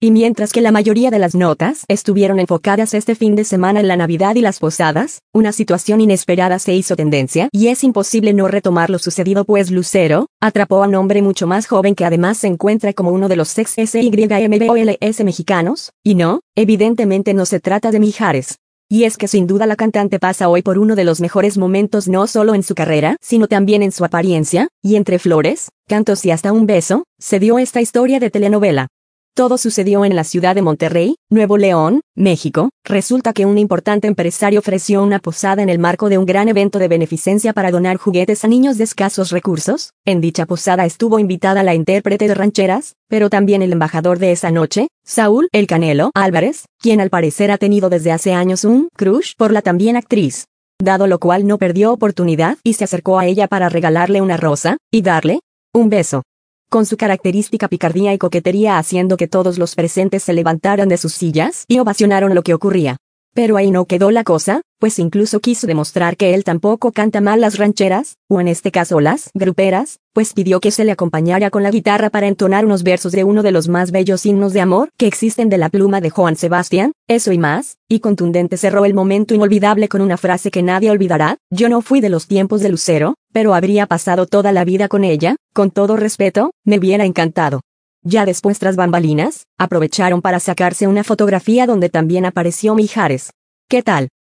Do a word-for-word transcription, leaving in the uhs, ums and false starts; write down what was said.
Y mientras que la mayoría de las notas estuvieron enfocadas este fin de semana en la Navidad y las posadas, una situación inesperada se hizo tendencia y es imposible no retomar lo sucedido, pues Lucero atrapó a un hombre mucho más joven que además se encuentra como uno de los ex S Y M B O L S mexicanos, y no, evidentemente no se trata de Mijares. Y es que sin duda la cantante pasa hoy por uno de los mejores momentos no solo en su carrera, sino también en su apariencia, y entre flores, cantos y hasta un beso, se dio esta historia de telenovela. Todo sucedió en la ciudad de Monterrey, Nuevo León, México. Resulta que un importante empresario ofreció una posada en el marco de un gran evento de beneficencia para donar juguetes a niños de escasos recursos. En dicha posada estuvo invitada la intérprete de rancheras, pero también el embajador de esa noche, Saúl El Canelo Álvarez, quien al parecer ha tenido desde hace años un crush por la también actriz. Dado lo cual no perdió oportunidad y se acercó a ella para regalarle una rosa y darle un beso, con su característica picardía y coquetería, haciendo que todos los presentes se levantaran de sus sillas y ovacionaron lo que ocurría. Pero ahí no quedó la cosa, pues incluso quiso demostrar que él tampoco canta mal las rancheras, o en este caso las gruperas, pues pidió que se le acompañara con la guitarra para entonar unos versos de uno de los más bellos himnos de amor que existen de la pluma de Joan Sebastián, eso y más, y contundente cerró el momento inolvidable con una frase que nadie olvidará: yo no fui de los tiempos de Lucero, pero habría pasado toda la vida con ella, con todo respeto, me hubiera encantado. Ya después, tras bambalinas, aprovecharon para sacarse una fotografía donde también apareció Mijares. ¿Qué tal?